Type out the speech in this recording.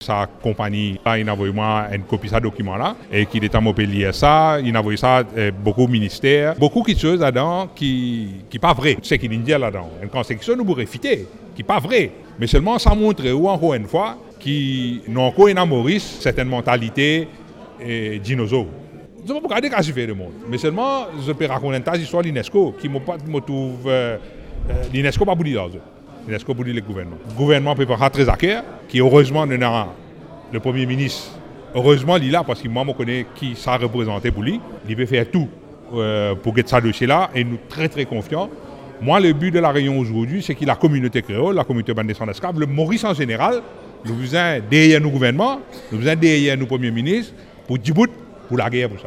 Sa compagnie, il a envoyé moi une copie de ce document-là et qu'il est à Montpellier ça, il a envoyé ça beaucoup au ministère, beaucoup de choses là-dedans qui pas vrai. C'est qu'il dit là-dedans. Une conséquence nous pourrait réfuter, qui pas vrai. Mais seulement ça montre encore une fois qu'ils n'ont encore une Maurice certaine mentalité dinosaure. Je ne peux pas regarder qu'à suffire de monde. Mais seulement je peux raconter une tas d'histoires de l'UNESCO qui me trouve l'UNESCO pas boudi dans eux. L'UNESCO pour le gouvernement. Le gouvernement peut pas très à cœur, qui heureusement nous a le Premier ministre. Heureusement, il est là parce que moi, je connais qui ça représentait pour lui. Il peut faire tout pour que ça dossier-là et nous très très confiants. Moi, le but de la réunion aujourd'hui, c'est que la communauté créole, la communauté bande descendants esclaves, le Maurice en général, nous besoin derrière nos gouvernements, nous besoin derrière nos premiers ministres pour Djibouti, pour la guerre pour ça.